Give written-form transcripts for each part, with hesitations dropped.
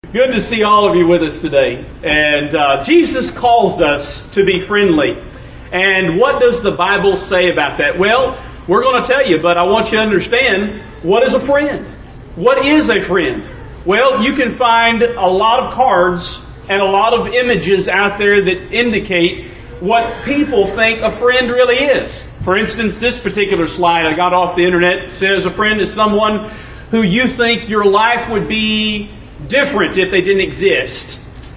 Good to see all of you with us today. And Jesus calls us to be friendly. And what does the Bible say about that? Well, we're going to tell you, but I want you to understand, what is a friend? What is a friend? Well, you can find a lot of cards and a lot of images out there that indicate what people think a friend really is. For instance, this particular slide I got off the internet says a friend is someone who you think your life would be different if they didn't exist.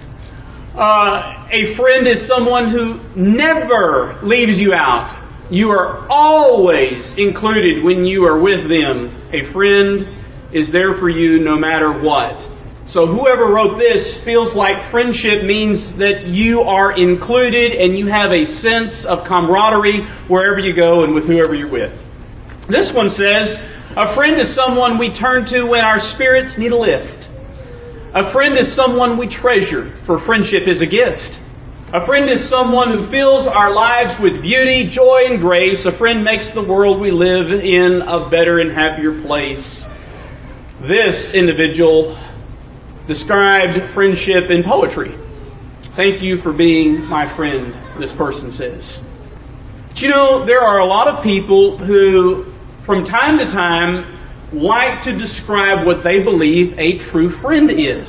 A friend is someone who never leaves you out. You are always included when you are with them. A friend is there for you no matter what. So whoever wrote this feels like friendship means that you are included and you have a sense of camaraderie wherever you go and with whoever you're with. This one says, a friend is someone we turn to when our spirits need a lift. A friend is someone we treasure, for friendship is a gift. A friend is someone who fills our lives with beauty, joy, and grace. A friend makes the world we live in a better and happier place. This individual described friendship in poetry. Thank you for being my friend, this person says. But you know, there are a lot of people who, from time to time, like to describe what they believe a true friend is.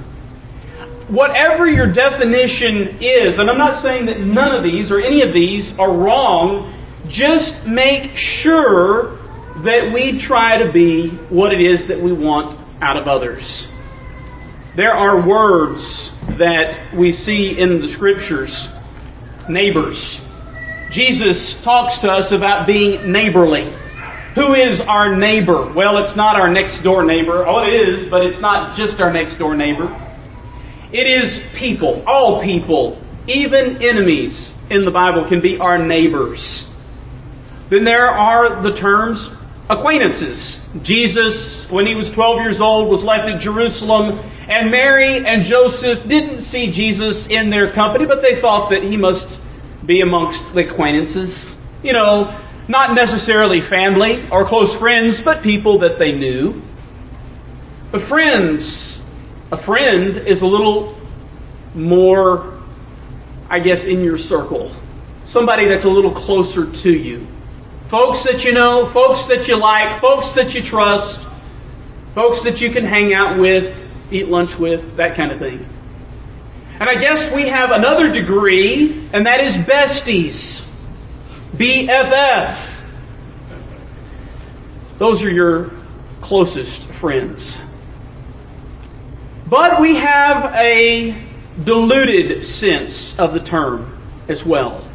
Whatever your definition is, and I'm not saying that none of these or any of these are wrong, just make sure that we try to be what it is that we want out of others. There are words that we see in the Scriptures. Neighbors. Jesus talks to us about being neighborly. Who is our neighbor? Well, it's not our next door neighbor. Oh, it is, but it's not just our next door neighbor. It is people. All people, even enemies in the Bible, can be our neighbors. Then there are the terms acquaintances. Jesus, when he was 12 years old, was left at Jerusalem, and Mary and Joseph didn't see Jesus in their company, but they thought that he must be amongst the acquaintances. You know, not necessarily family or close friends, but people that they knew. But friends, a friend is a little more, I guess, in your circle. Somebody that's a little closer to you. Folks that you know, folks that you like, folks that you trust, folks that you can hang out with, eat lunch with, that kind of thing. And I guess we have another degree, and that is besties. BFF. Those are your closest friends. But we have a diluted sense of the term as well.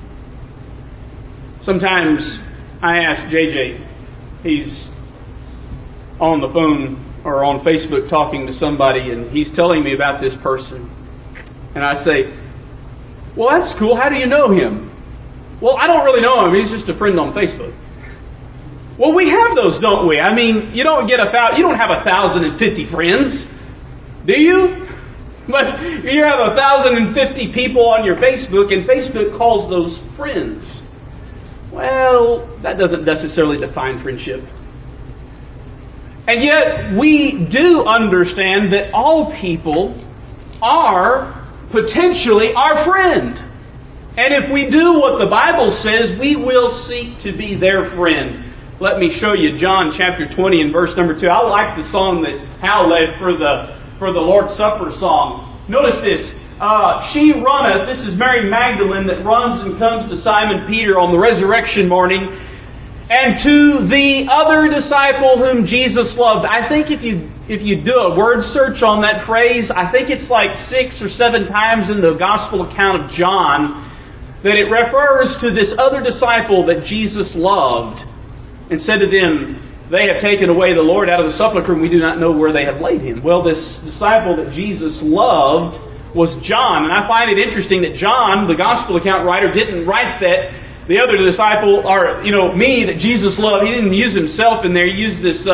Sometimes I ask JJ, he's on the phone or on Facebook talking to somebody, and he's telling me about this person. And I say, well, that's cool. How do you know him? Well, I don't really know him. He's just a friend on Facebook. Well, we have those, don't we? I mean, you don't have 1,050 friends, do you? But you have 1,050 people on your Facebook, and Facebook calls those friends. Well, that doesn't necessarily define friendship. And yet, we do understand that all people are potentially our friend. And if we do what the Bible says, we will seek to be their friend. Let me show you John chapter 20 and verse number 2. I like the song that Hal led for the Lord's Supper song. Notice this. She runneth, this is Mary Magdalene that runs and comes to Simon Peter on the resurrection morning, and to the other disciple whom Jesus loved. I think if you do a word search on that phrase, I think it's like 6 or 7 times in the Gospel account of John that it refers to this other disciple that Jesus loved and said to them, they have taken away the Lord out of the sepulchre and we do not know where they have laid him. Well, this disciple that Jesus loved was John. And I find it interesting that John, the Gospel account writer, didn't write that the other disciple, or, me that Jesus loved. He didn't use himself in there. He used this,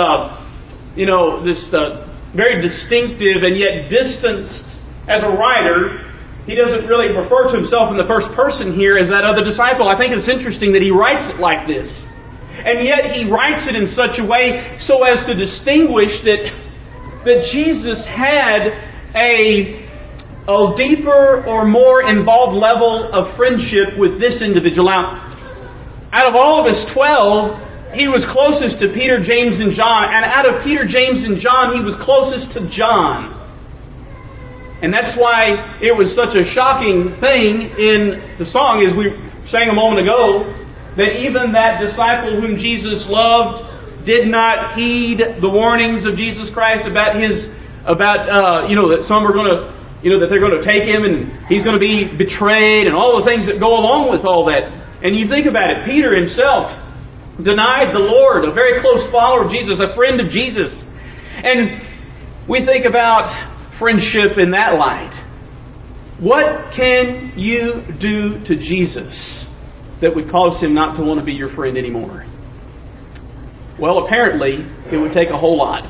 very distinctive and yet distanced as a writer. He doesn't really refer to himself in the first person here as that other disciple. I think it's interesting that he writes it like this. And yet he writes it in such a way so as to distinguish that Jesus had a deeper or more involved level of friendship with this individual. Now, out of all of us 12, he was closest to Peter, James, and John. And out of Peter, James, and John, he was closest to John. And that's why it was such a shocking thing in the song, as we sang a moment ago, that even that disciple whom Jesus loved did not heed the warnings of Jesus Christ about that some are going to, that they're going to take him and he's going to be betrayed and all the things that go along with all that. And you think about it, Peter himself denied the Lord, a very close follower of Jesus, a friend of Jesus. And we think about friendship in that light. What can you do to Jesus that would cause him not to want to be your friend anymore? Well, apparently, it would take a whole lot.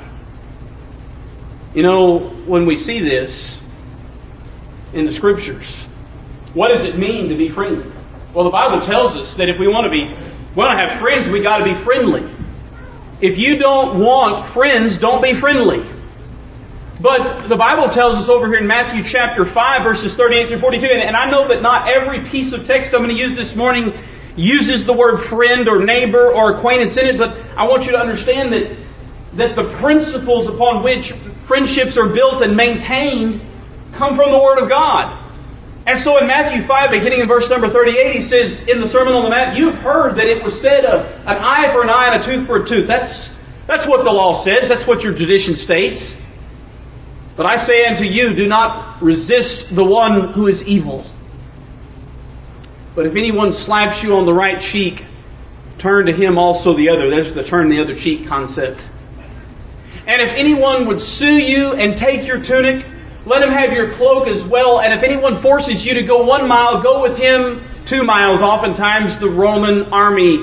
When we see this in the Scriptures, what does it mean to be friendly? Well, the Bible tells us that if we want to have friends, we got to be friendly. If you don't want friends, don't be friendly. But the Bible tells us over here in Matthew chapter 5, verses 38 through 42, and I know that not every piece of text I'm going to use this morning uses the word friend or neighbor or acquaintance in it, but I want you to understand that the principles upon which friendships are built and maintained come from the Word of God. And so in Matthew 5, beginning in verse number 38, he says in the Sermon on the Mount, "You've heard that it was said, an eye for an eye and a tooth for a tooth." That's what the law says. That's what your tradition states. "But I say unto you, do not resist the one who is evil. But if anyone slaps you on the right cheek, turn to him also the other." There's the turn the other cheek concept. "And if anyone would sue you and take your tunic, let him have your cloak as well. And if anyone forces you to go 1 mile, go with him 2 miles. Oftentimes the Roman army,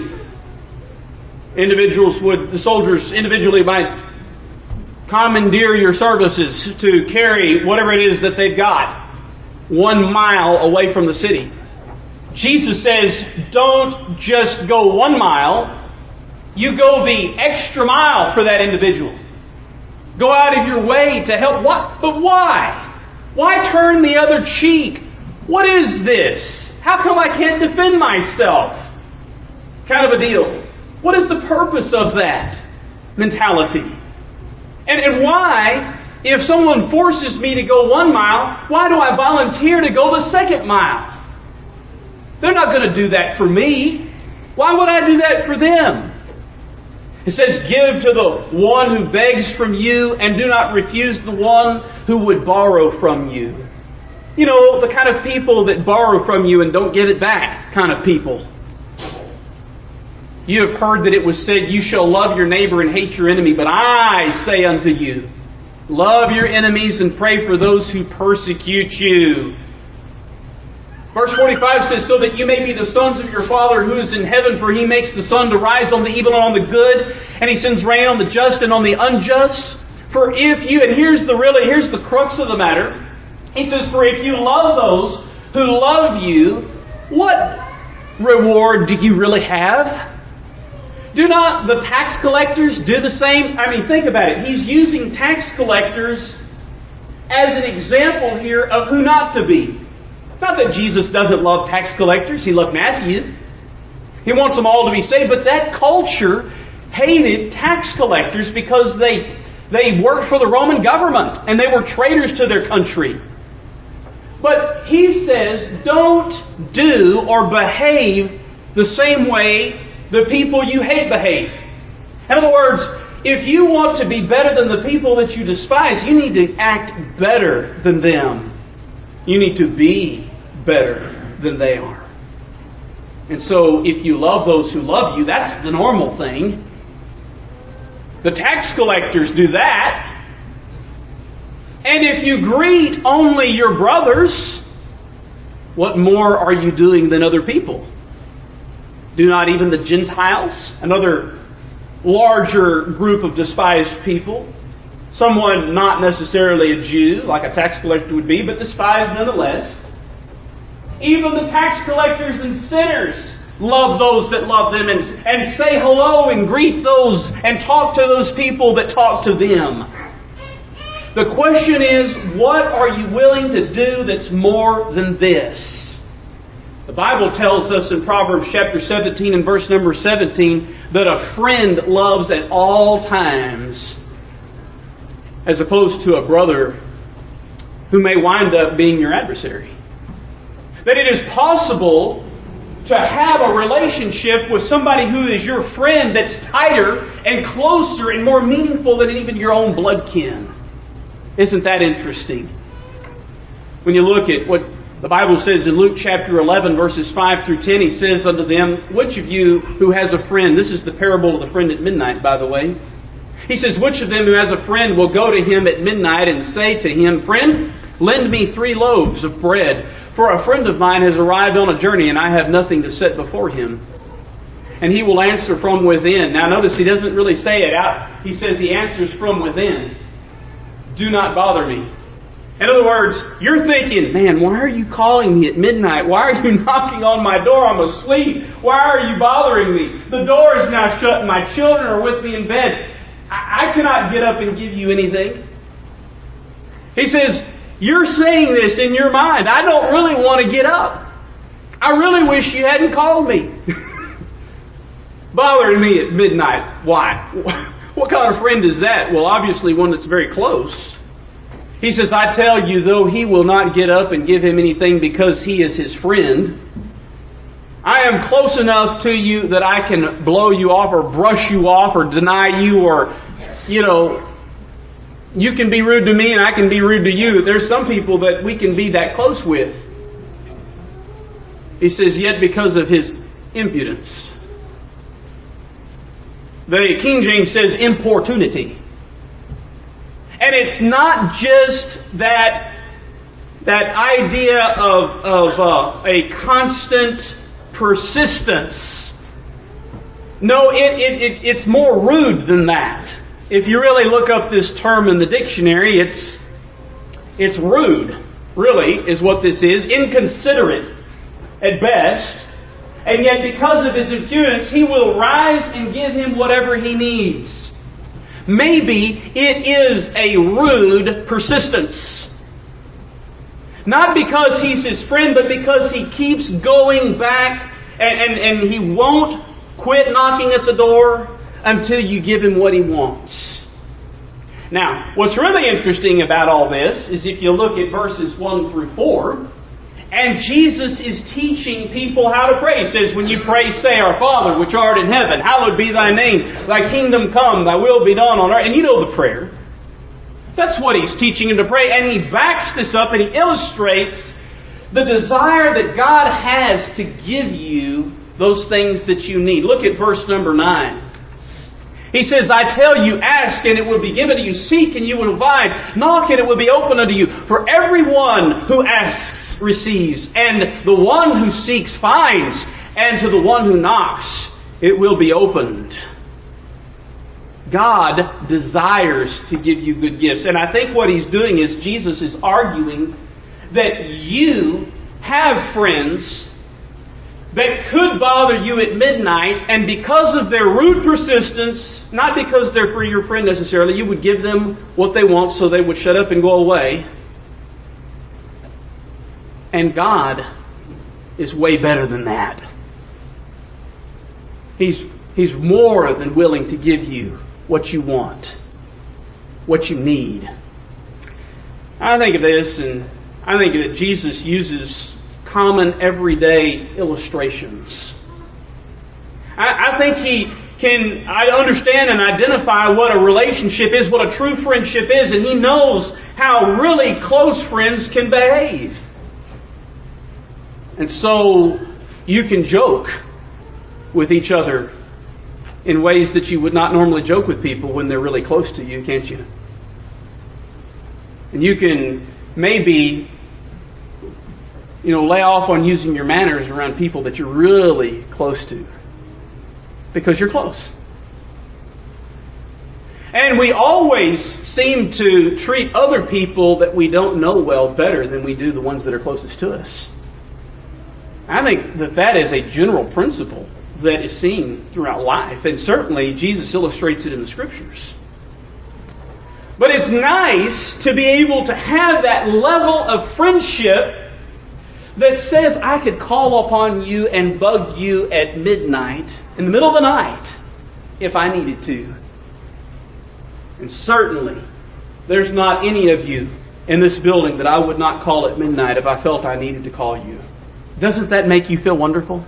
the soldiers individually might commandeer your services to carry whatever it is that they've got 1 mile away from the city. Jesus says, don't just go 1 mile, you go the extra mile for that individual. Go out of your way to help. What? But why? Why turn the other cheek? What is this? How come I can't defend myself? Kind of a deal. What is the purpose of that mentality? And why, if someone forces me to go 1 mile, why do I volunteer to go the 2nd mile? They're not going to do that for me. Why would I do that for them? It says, give to the one who begs from you and do not refuse the one who would borrow from you. You know, the kind of people that borrow from you and don't give it back kind of people. You have heard that it was said, you shall love your neighbor and hate your enemy. But I say unto you, love your enemies and pray for those who persecute you. Verse 45 says, so that you may be the sons of your Father who is in heaven, for He makes the sun to rise on the evil and on the good, and He sends rain on the just and on the unjust. For if you, and here's the crux of the matter, He says, for if you love those who love you, what reward do you really have? Do not the tax collectors do the same? I mean, think about it. He's using tax collectors as an example here of who not to be. Not that Jesus doesn't love tax collectors. He loved Matthew. He wants them all to be saved. But that culture hated tax collectors because they worked for the Roman government and they were traitors to their country. But he says, don't do or behave the same way the people you hate behave. In other words, if you want to be better than the people that you despise, you need to act better than them. You need to be better than they are. And so if you love those who love you, that's the normal thing. The tax collectors do that. And if you greet only your brothers, what more are you doing than other people? Do not even the Gentiles, another larger group of despised people, someone not necessarily a Jew, like a tax collector would be, but despised nonetheless. Even the tax collectors and sinners love those that love them and say hello and greet those and talk to those people that talk to them. The question is, what are you willing to do that's more than this? The Bible tells us in Proverbs chapter 17 and verse number 17 that a friend loves at all times, as opposed to a brother who may wind up being your adversary. That it is possible to have a relationship with somebody who is your friend that's tighter and closer and more meaningful than even your own blood kin. Isn't that interesting? When you look at what the Bible says in Luke chapter 11, verses 5 through 10, He says unto them, which of you who has a friend, this is the parable of the friend at midnight, by the way. He says, which of them who has a friend will go to him at midnight and say to him, Friend, lend me 3 loaves of bread, for a friend of mine has arrived on a journey and I have nothing to set before him. And he will answer from within. Now notice he doesn't really say it out. He says he answers from within. Do not bother me. In other words, you're thinking, man, why are you calling me at midnight? Why are you knocking on my door? I'm asleep. Why are you bothering me? The door is now shut and my children are with me in bed. I cannot get up and give you anything. He says, you're saying this in your mind. I don't really want to get up. I really wish you hadn't called me. Bothering me at midnight. Why? What kind of friend is that? Well, obviously one that's very close. He says, I tell you, though he will not get up and give him anything because he is his friend, I am close enough to you that I can blow you off or brush you off or deny you or, you can be rude to me and I can be rude to you. There's some people that we can be that close with. He says, yet because of his impudence. The King James says importunity. And it's not just that idea of a constant persistence. No, it's more rude than that. If you really look up this term in the dictionary, it's rude, really, is what this is. Inconsiderate, at best. And yet, because of his impudence, he will rise and give him whatever he needs. Maybe it is a rude persistence. Not because he's his friend, but because he keeps going back and he won't quit knocking at the door until you give him what he wants. Now, what's really interesting about all this is if you look at verses 1 through 4, and Jesus is teaching people how to pray. He says, when you pray, say, Our Father, which art in heaven, hallowed be thy name. Thy kingdom come, thy will be done on earth. And you know the prayer. That's what he's teaching him to pray. And he backs this up and he illustrates the desire that God has to give you those things that you need. Look at verse number 9. He says, I tell you, ask and it will be given to you. Seek and you will find. Knock and it will be opened unto you. For everyone who asks receives, and the one who seeks finds, and to the one who knocks it will be opened. God desires to give you good gifts. And I think what he's doing is Jesus is arguing that you have friends that could bother you at midnight, and because of their rude persistence, not because they're for your friend necessarily, you would give them what they want so they would shut up and go away. And God is way better than that. He's more than willing to give you what you want, what you need. I think of this, and I think that Jesus uses common everyday illustrations. I think he can understand and identify what a relationship is, what a true friendship is, and he knows how really close friends can behave. And so you can joke with each other in ways that you would not normally joke with people when they're really close to you, can't you? And you can maybe lay off on using your manners around people that you're really close to, because you're close. And we always seem to treat other people that we don't know well better than we do the ones that are closest to us. I think that is a general principle that is seen throughout life. And certainly Jesus illustrates it in the Scriptures. But it's nice to be able to have that level of friendship that says I could call upon you and bug you at midnight, in the middle of the night, if I needed to. And certainly, there's not any of you in this building that I would not call at midnight if I felt I needed to call you. Doesn't that make you feel wonderful?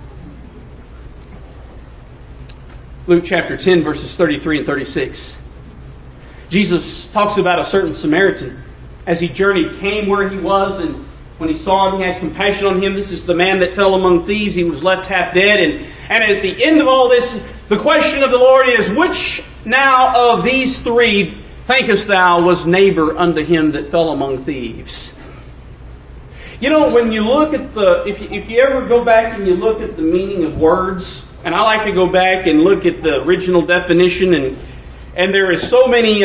Luke chapter 10, verses 33 and 36. Jesus talks about a certain Samaritan. As he journeyed, came where he was, and when he saw him, he had compassion on him. This is the man that fell among thieves. He was left half dead. And at the end of all this, the question of the Lord is, which now of these three thinkest thou was neighbor unto him that fell among thieves? You know, when you look at if you ever go back and you look at the meaning of words, and I like to go back and look at the original definition, and there is so many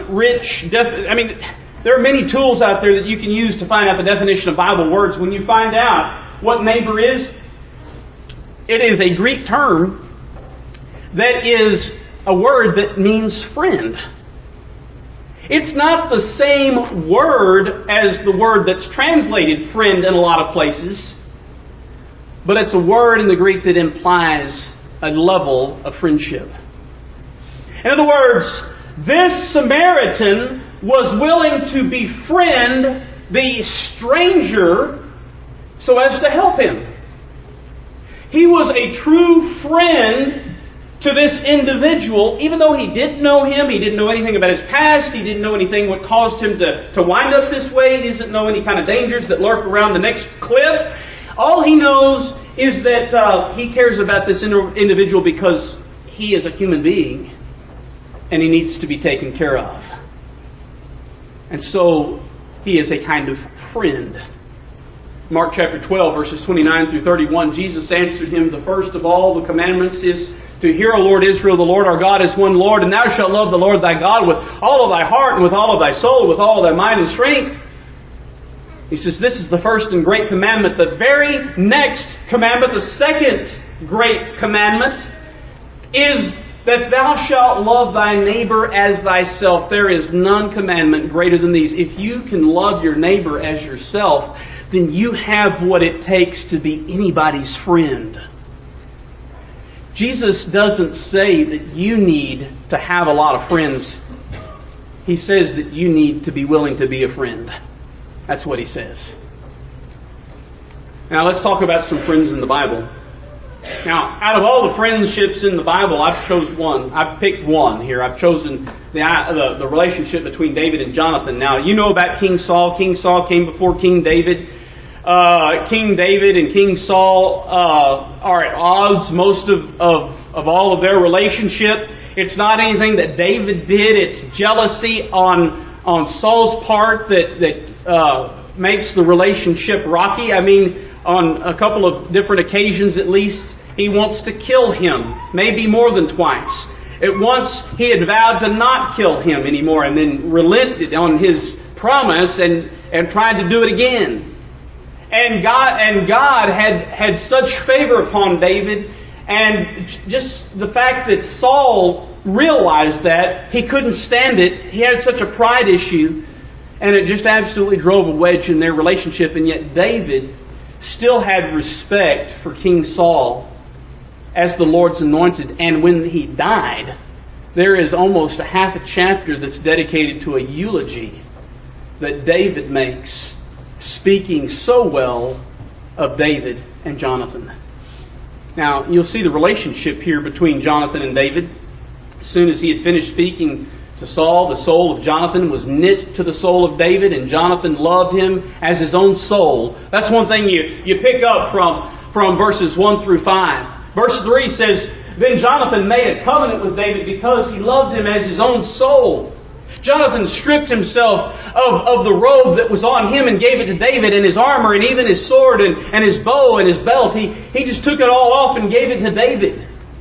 there are many tools out there that you can use to find out the definition of Bible words. When you find out what neighbor is, it is a Greek term that is a word that means friend. It's not the same word as the word that's translated friend in a lot of places, but it's a word in the Greek that implies a level of friendship. In other words, this Samaritan was willing to befriend the stranger so as to help him. He was a true friend to this individual, even though he didn't know him, he didn't know anything about his past, he didn't know anything what caused him to wind up this way, he doesn't know any kind of dangers that lurk around the next cliff. All he knows is that he cares about this individual because he is a human being and he needs to be taken care of. And so he is a kind of friend. Mark chapter 12, verses 29 through 31, Jesus answered him, the first of all the commandments is to hear, O Lord Israel, the Lord our God is one Lord, and thou shalt love the Lord thy God with all of thy heart, and with all of thy soul, with all of thy mind and strength. He says, this is the first and great commandment. The very next commandment, the second great commandment, is that thou shalt love thy neighbor as thyself. There is none commandment greater than these. If you can love your neighbor as yourself, then you have what it takes to be anybody's friend. Jesus doesn't say that you need to have a lot of friends. He says that you need to be willing to be a friend. That's what he says. Now let's talk about some friends in the Bible. Now, out of all the friendships in the Bible, I've picked one here. I've chosen the relationship between David and Jonathan. Now, you know about King Saul. King Saul came before King David. King David and King Saul are at odds most of all of their relationship. It's not anything that David did. It's jealousy on Saul's part that makes the relationship rocky. I mean, on a couple of different occasions at least, he wants to kill him, maybe more than twice. At once, he had vowed to not kill him anymore and then relented on his promise and tried to do it again. And God had such favor upon David, and just the fact that Saul realized that, he couldn't stand it. He had such a pride issue, and it just absolutely drove a wedge in their relationship. And yet David still had respect for King Saul as the Lord's anointed. And when he died, there is almost a half a chapter that's dedicated to a eulogy that David makes, speaking so well of David and Jonathan. Now, you'll see the relationship here between Jonathan and David. As soon as he had finished speaking to Saul, the soul of Jonathan was knit to the soul of David, and Jonathan loved him as his own soul. That's one thing you pick up from verses 1 through 5. Verse 3 says, then Jonathan made a covenant with David because he loved him as his own soul. Jonathan stripped himself of the robe that was on him and gave it to David, and his armor, and even his sword, and his bow, and his belt. He just took it all off and gave it to David.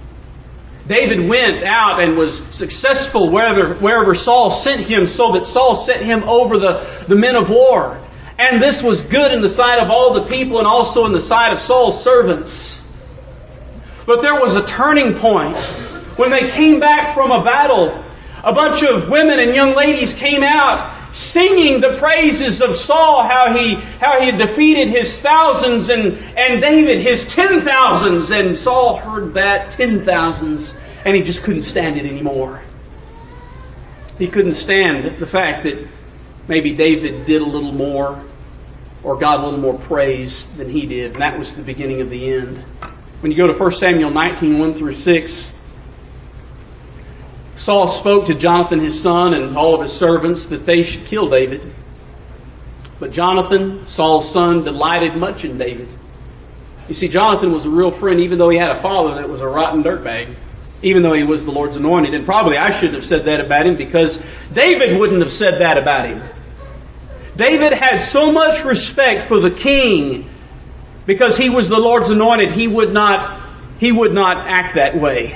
David went out and was successful wherever Saul sent him, so that Saul set him over the men of war. And this was good in the sight of all the people and also in the sight of Saul's servants. But there was a turning point when they came back from a battle a bunch of women and young ladies came out singing the praises of Saul, how he had defeated his thousands and David his 10,000s. And Saul heard that 10,000s and he just couldn't stand it anymore. He couldn't stand the fact that maybe David did a little more or got a little more praise than he did. And that was the beginning of the end. When you go to 1 Samuel 19, 1 through 6, Saul spoke to Jonathan his son and all of his servants that they should kill David. But Jonathan, Saul's son, delighted much in David. You see, Jonathan was a real friend, even though he had a father that was a rotten dirtbag. Even though he was the Lord's anointed. And probably I shouldn't have said that about him, because David wouldn't have said that about him. David had so much respect for the king because he was the Lord's anointed. He would not act that way.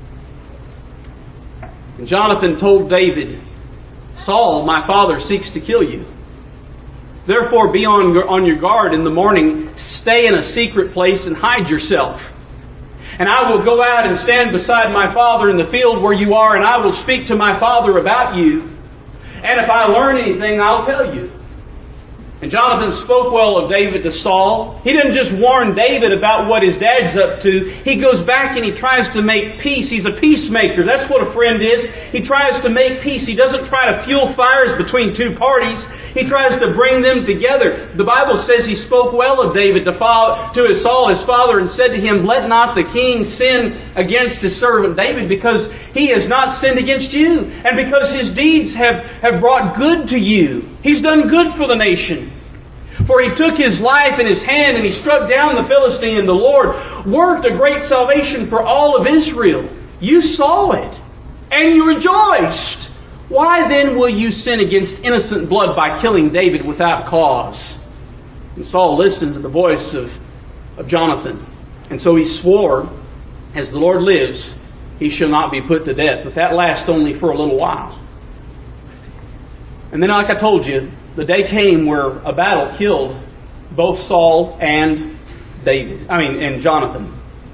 And Jonathan told David, Saul, my father, seeks to kill you. Therefore be on your guard in the morning. Stay in a secret place and hide yourself. And I will go out and stand beside my father in the field where you are, and I will speak to my father about you. And if I learn anything, I'll tell you. And Jonathan spoke well of David to Saul. He didn't just warn David about what his dad's up to. He goes back and he tries to make peace. He's a peacemaker. That's what a friend is. He tries to make peace. He doesn't try to fuel fires between two parties. He tries to bring them together. The Bible says he spoke well of David to his Saul, his father, and said to him, let not the king sin against his servant David, because he has not sinned against you, and because his deeds have brought good to you. He's done good for the nation. For he took his life in his hand and he struck down the Philistine, and the Lord worked a great salvation for all of Israel. You saw it, and you rejoiced. Why then will you sin against innocent blood by killing David without cause? And Saul listened to the voice of Jonathan. And so he swore, as the Lord lives, he shall not be put to death. But that lasts only for a little while. And then, like I told you, the day came where a battle killed both Saul and Jonathan.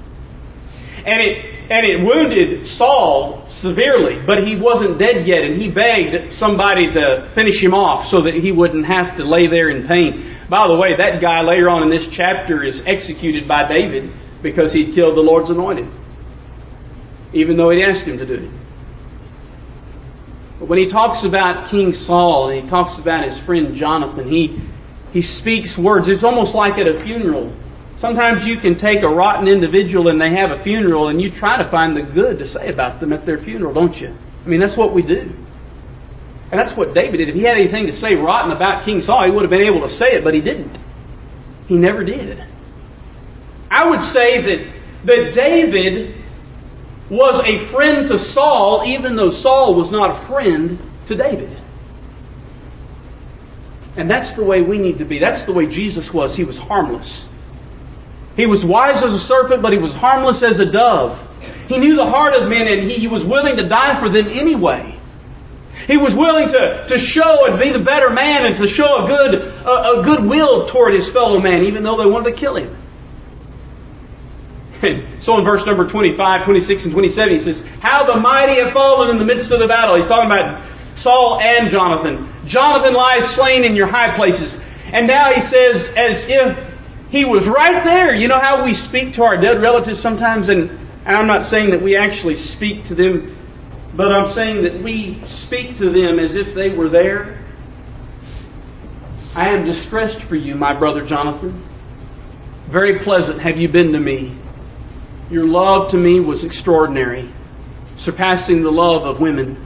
And it wounded Saul severely, but he wasn't dead yet, and he begged somebody to finish him off so that he wouldn't have to lay there in pain. By the way, that guy later on in this chapter is executed by David because he'd killed the Lord's anointed, even though he asked him to do it. But when he talks about King Saul and he talks about his friend Jonathan, he speaks words. It's almost like at a funeral. Sometimes you can take a rotten individual and they have a funeral and you try to find the good to say about them at their funeral, don't you? I mean, that's what we do. And that's what David did. If he had anything to say rotten about King Saul, he would have been able to say it, but he didn't. He never did. I would say that David was a friend to Saul, even though Saul was not a friend to David. And that's the way we need to be. That's the way Jesus was. He was harmless. He was wise as a serpent, but he was harmless as a dove. He knew the heart of men, and he was willing to die for them anyway. He was willing to show and be the better man and to show a good will toward his fellow man, even though they wanted to kill him. So in verse number 25, 26, and 27, he says, how the mighty have fallen in the midst of the battle. He's talking about Saul and Jonathan. Jonathan lies slain in your high places. And now he says, as if he was right there. You know how we speak to our dead relatives sometimes? And I'm not saying that we actually speak to them, but I'm saying that we speak to them as if they were there. I am distressed for you, my brother Jonathan. Very pleasant have you been to me. Your love to me was extraordinary, surpassing the love of women.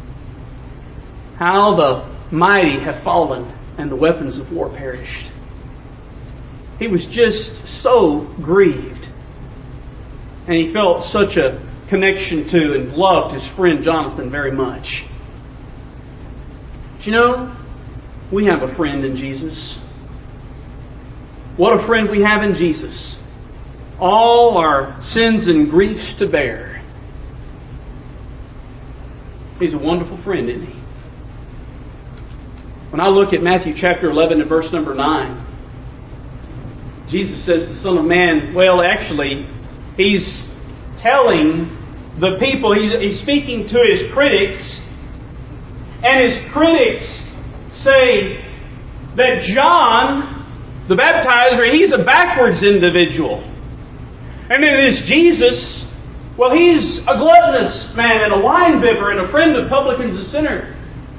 How the mighty have fallen and the weapons of war perished. He was just so grieved. And he felt such a connection to and loved his friend Jonathan very much. But you know, we have a friend in Jesus. What a friend we have in Jesus. All our sins and griefs to bear. He's a wonderful friend, isn't he? When I look at Matthew chapter 11 and verse number 9, Jesus says the Son of Man, well, actually, he's telling the people, he's speaking to his critics, And his critics say that John, the baptizer, he's a backwards individual. And then this Jesus, well, he's a gluttonous man and a wine bibber and a friend of publicans and sinners.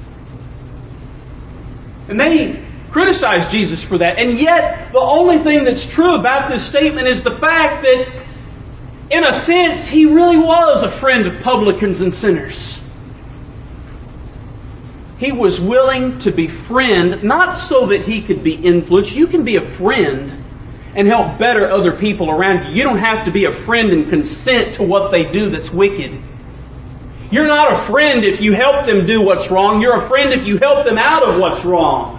And they criticize Jesus for that. And yet, the only thing that's true about this statement is the fact that, in a sense, he really was a friend of publicans and sinners. He was willing to befriend, not so that he could be influenced. You can be a friend and help better other people around you. You don't have to be a friend and consent to what they do that's wicked. You're not a friend if you help them do what's wrong. You're a friend if you help them out of what's wrong.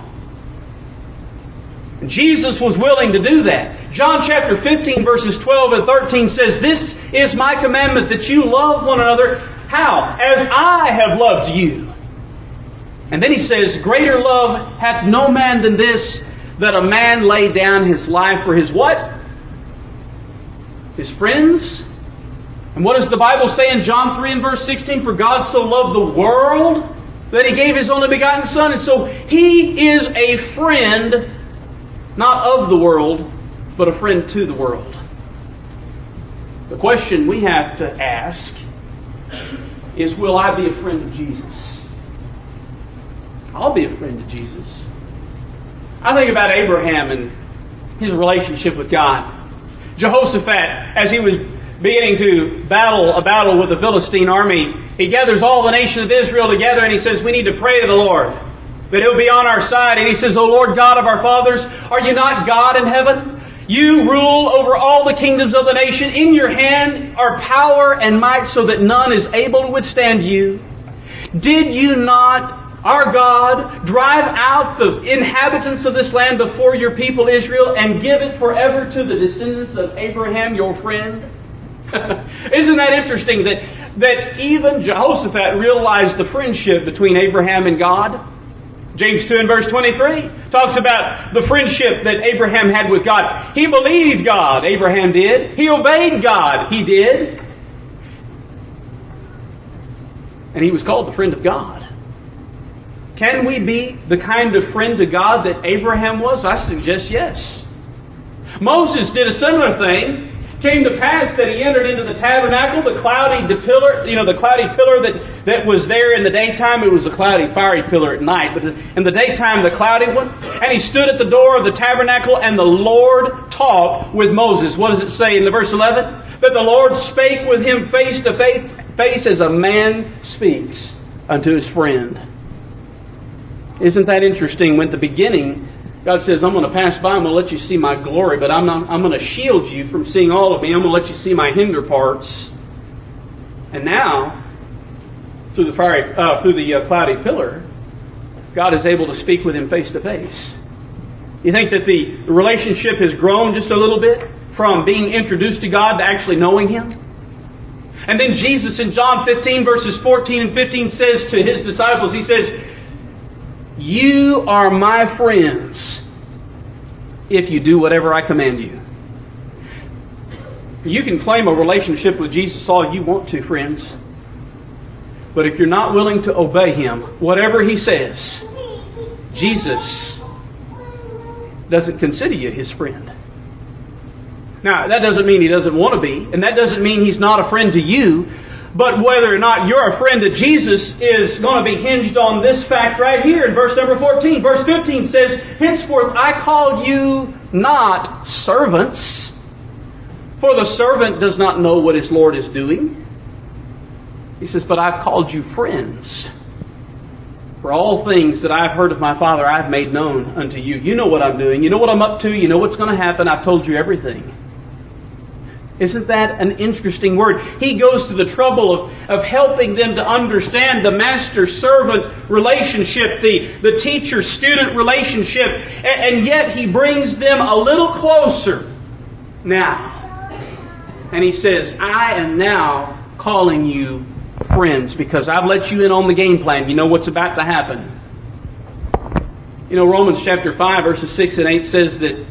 Jesus was willing to do that. John chapter 15 verses 12 and 13 says, "This is my commandment, that you love one another." How? "As I have loved you." And then he says, "Greater love hath no man than this, that a man lay down his life for his" what? His friends. And what does the Bible say in John 3 and verse 16? "For God so loved the world that He gave His only begotten Son." And so He is a friend, not of the world, but a friend to the world. The question we have to ask is, will I be a friend of Jesus? I'll be a friend of Jesus. I think about Abraham and his relationship with God. Jehoshaphat, as he was beginning to battle a battle with the Philistine army, he gathers all the nation of Israel together and he says, "We need to pray to the Lord, that He'll be on our side." And he says, "O Lord God of our fathers, are you not God in heaven? You rule over all the kingdoms of the nation. In your hand are power and might, so that none is able to withstand you. Did you not, our God, drive out the inhabitants of this land before your people Israel and give it forever to the descendants of Abraham, your friend?" Isn't that interesting that even Jehoshaphat realized the friendship between Abraham and God? James 2 and verse 23 talks about the friendship that Abraham had with God. He believed God, Abraham did. He obeyed God, he did. And he was called the friend of God. Can we be the kind of friend to God that Abraham was? I suggest yes. Moses did a similar thing. Came to pass that he entered into the tabernacle, the cloudy pillar that was there in the daytime. It was a cloudy, fiery pillar at night, but in the daytime, the cloudy one. And he stood at the door of the tabernacle, and the Lord talked with Moses. What does it say in the verse 11? That the Lord spake with him face to face as a man speaks unto his friend. Isn't that interesting? When at the beginning, God says, "I'm going to pass by, I'm going to let you see my glory, but I'm going to shield you from seeing all of me. I'm going to let you see my hinder parts." And now, through the cloudy pillar, God is able to speak with him face to face. You think that the relationship has grown just a little bit from being introduced to God to actually knowing Him? And then Jesus in John 15 verses 14 and 15 says to His disciples, He says, "You are my friends if you do whatever I command you." You can claim a relationship with Jesus all you want to, friends. But if you're not willing to obey Him, whatever He says, Jesus doesn't consider you His friend. Now, that doesn't mean He doesn't want to be, and that doesn't mean He's not a friend to you. But whether or not you're a friend of Jesus is going to be hinged on this fact right here in verse number 14. Verse 15 says, "Henceforth I call you not servants, for the servant does not know what his Lord is doing." He says, "But I've called you friends. For all things that I've heard of my Father I've made known unto you." You know what I'm doing. You know what I'm up to. You know what's going to happen. I've told you everything. Isn't that an interesting word? He goes to the trouble of helping them to understand the master-servant relationship, the teacher-student relationship, and yet He brings them a little closer now. And He says, "I am now calling you friends because I've let you in on the game plan. You know what's about to happen." You know, Romans chapter 5 verses 6 and 8 says that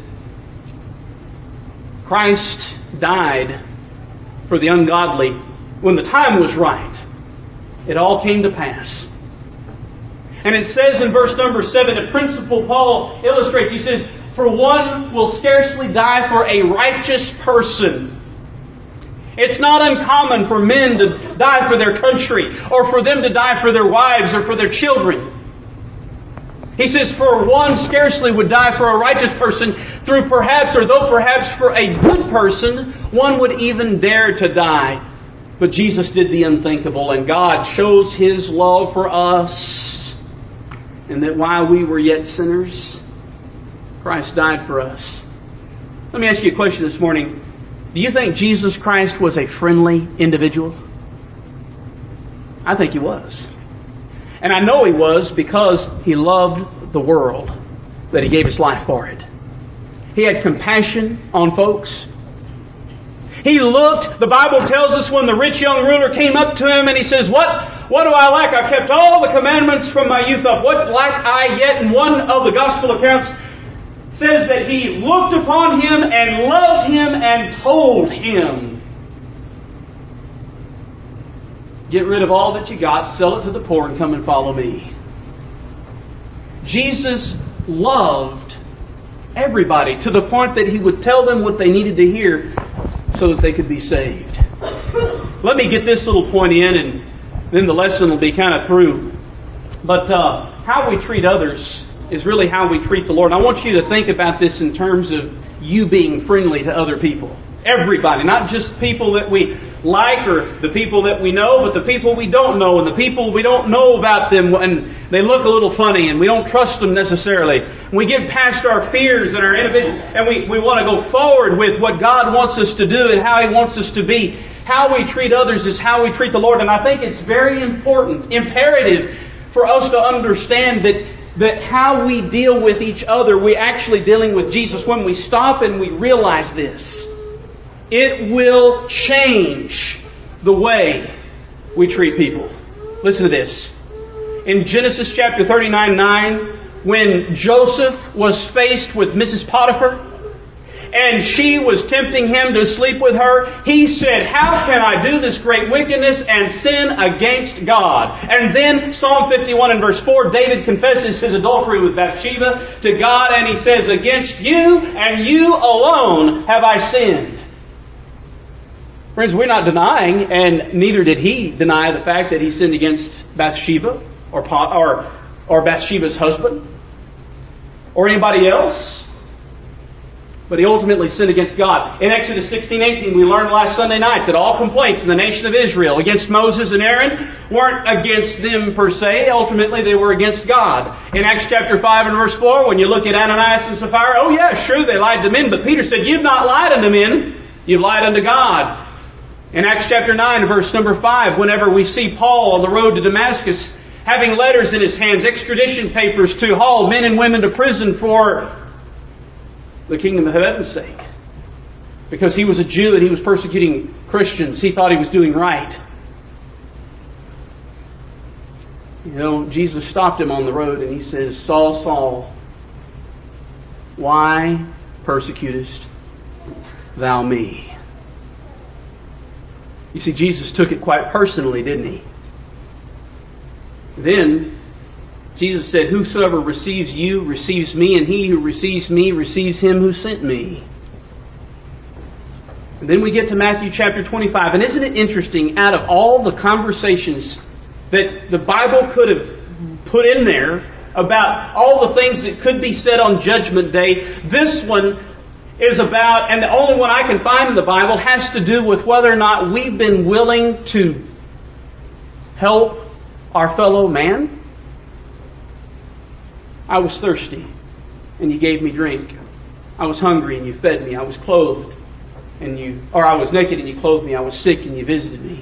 Christ died for the ungodly when the time was right. It all came to pass. And it says in verse number 7, the principle Paul illustrates, he says, "For one will scarcely die for a righteous person." It's not uncommon for men to die for their country, or for them to die for their wives or for their children. He says, "For one scarcely would die for a righteous person, though perhaps for a good person, one would even dare to die." But Jesus did the unthinkable, and God shows His love for us, and that while we were yet sinners, Christ died for us. Let me ask you a question this morning. Do you think Jesus Christ was a friendly individual? I think He was. And I know He was because He loved the world, that He gave His life for it. He had compassion on folks. He looked, the Bible tells us, when the rich young ruler came up to Him and he says, What do I lack? I've kept all the commandments from my youth up. What lack I yet? And one of the gospel accounts says that He looked upon him and loved him and told him, "Get rid of all that you got, sell it to the poor, and come and follow me." Jesus loved everybody to the point that He would tell them what they needed to hear so that they could be saved. Let me get this little point in, and then the lesson will be kind of through. But how we treat others is really how we treat the Lord. And I want you to think about this in terms of you being friendly to other people. Everybody, not just people that we like or the people that we know, but the people we don't know and the people we don't know about them and they look a little funny and we don't trust them necessarily. We get past our fears and our inhibitions and we want to go forward with what God wants us to do and how He wants us to be. How we treat others is how we treat the Lord. And I think it's very important, imperative for us to understand that how we deal with each other, we're actually dealing with Jesus. When we stop and we realize this, it will change the way we treat people. Listen to this. In Genesis chapter 39:9, when Joseph was faced with Mrs. Potiphar, and she was tempting him to sleep with her, he said, "How can I do this great wickedness and sin against God?" And then Psalm 51 and verse 4, David confesses his adultery with Bathsheba to God, and he says, "Against you and you alone have I sinned." Friends, we're not denying, and neither did he deny the fact that he sinned against Bathsheba or Bathsheba's husband or anybody else. But he ultimately sinned against God. In Exodus 16:18, we learned last Sunday night that all complaints in the nation of Israel against Moses and Aaron weren't against them per se. Ultimately, they were against God. In Acts chapter 5 and verse 4, when you look at Ananias and Sapphira, oh yeah, sure, they lied to men. But Peter said, "You've not lied unto men, you've lied unto God." In Acts chapter 9, verse number 5, whenever we see Paul on the road to Damascus having letters in his hands, extradition papers to haul men and women to prison for the kingdom of heaven's sake. Because he was a Jew and he was persecuting Christians. He thought he was doing right. You know, Jesus stopped him on the road and He says, "Saul, Saul, why persecutest thou me?" You see, Jesus took it quite personally, didn't He? Then Jesus said, "Whosoever receives you receives me, and he who receives me receives Him who sent me." And then we get to Matthew chapter 25. And isn't it interesting, out of all the conversations that the Bible could have put in there about all the things that could be said on Judgment Day, this one is about, and the only one I can find in the Bible, has to do with whether or not we've been willing to help our fellow man. I was thirsty, and you gave me drink. I was hungry, and you fed me. I was clothed, I was naked, and you clothed me. I was sick, and you visited me.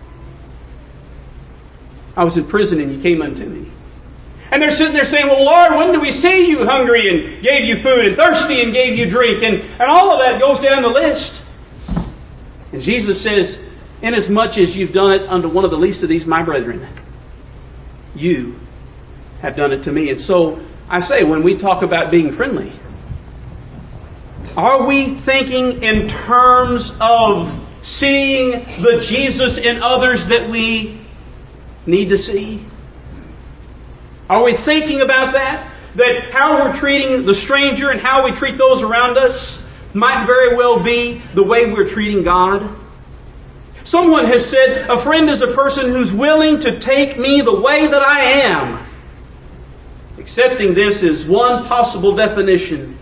I was in prison, and you came unto me. And they're sitting there saying, "Well, Lord, when do we see you hungry and gave you food, and thirsty and gave you drink?" And all of that goes down the list. And Jesus says, "Inasmuch as you've done it unto one of the least of these, my brethren, you have done it to me." And so I say, when we talk about being friendly, are we thinking in terms of seeing the Jesus in others that we need to see? Are we thinking about that? That how we're treating the stranger and how we treat those around us might very well be the way we're treating God? Someone has said, a friend is a person who's willing to take me the way that I am. Accepting this is one possible definition.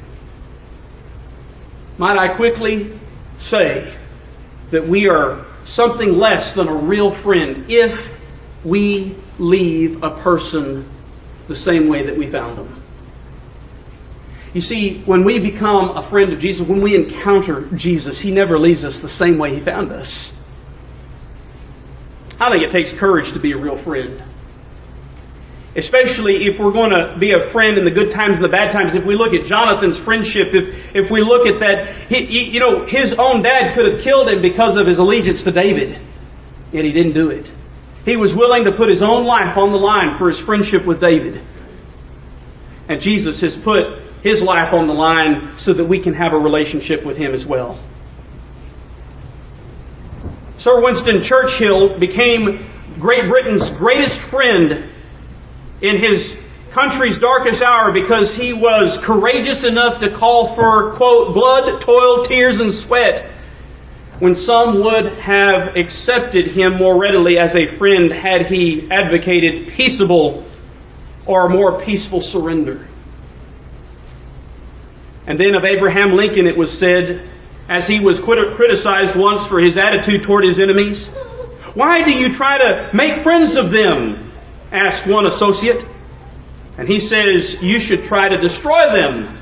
Might I quickly say that we are something less than a real friend if we leave a person the same way that we found them. You see, when we become a friend of Jesus, when we encounter Jesus, He never leaves us the same way He found us. I think it takes courage to be a real friend. Especially if we're going to be a friend in the good times and the bad times. If we look at Jonathan's friendship, if we look at that, his own dad could have killed him because of his allegiance to David. Yet he didn't do it. He was willing to put his own life on the line for his friendship with David. And Jesus has put His life on the line so that we can have a relationship with Him as well. Sir Winston Churchill became Great Britain's greatest friend in his country's darkest hour because he was courageous enough to call for, quote, blood, toil, tears, and sweat, when some would have accepted him more readily as a friend had he advocated peaceable or more peaceful surrender. And then of Abraham Lincoln it was said, as he was criticized once for his attitude toward his enemies, "Why do you try to make friends of them?" asked one associate. And he says, "You should try to destroy them."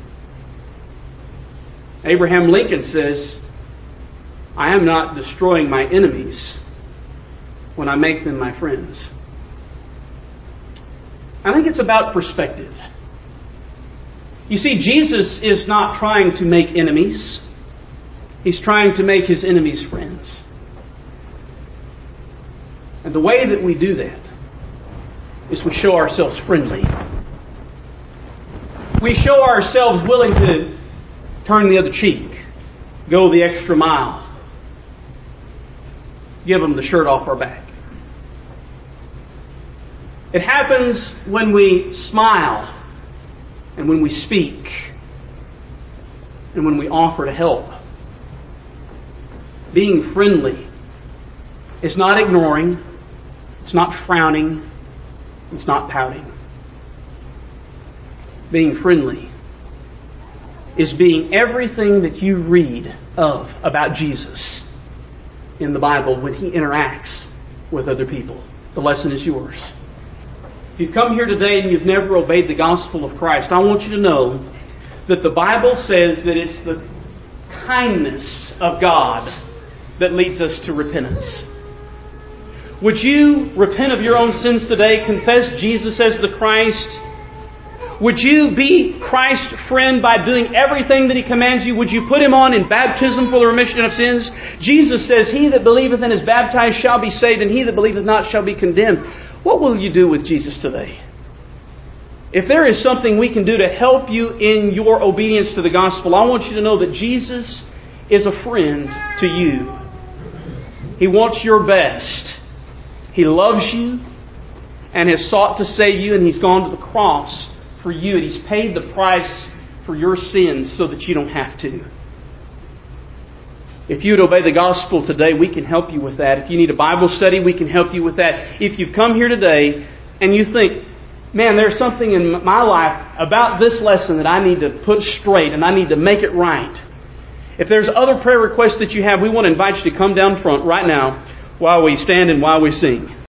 Abraham Lincoln says, "I am not destroying my enemies when I make them my friends." I think it's about perspective. You see, Jesus is not trying to make enemies. He's trying to make His enemies friends. And the way that we do that is we show ourselves friendly. We show ourselves willing to turn the other cheek, go the extra mile, give them the shirt off our back. It happens when we smile and when we speak and when we offer to help. Being friendly is not ignoring, it's not frowning, it's not pouting. Being friendly is being everything that you read of about Jesus in the Bible when He interacts with other people. The lesson is yours. If you've come here today and you've never obeyed the gospel of Christ, I want you to know that the Bible says that it's the kindness of God that leads us to repentance. Would you repent of your own sins today, confess Jesus as the Christ? Would you be Christ's friend by doing everything that He commands you? Would you put Him on in baptism for the remission of sins? Jesus says, "He that believeth and is baptized shall be saved, and he that believeth not shall be condemned." What will you do with Jesus today? If there is something we can do to help you in your obedience to the gospel, I want you to know that Jesus is a friend to you. He wants your best. He loves you and has sought to save you, and He's gone to the cross for you, and He's paid the price for your sins so that you don't have to. If you would obey the gospel today, we can help you with that. If you need a Bible study, we can help you with that. If you've come here today and you think, man, there's something in my life about this lesson that I need to put straight and I need to make it right. If there's other prayer requests that you have, we want to invite you to come down front right now while we stand and while we sing.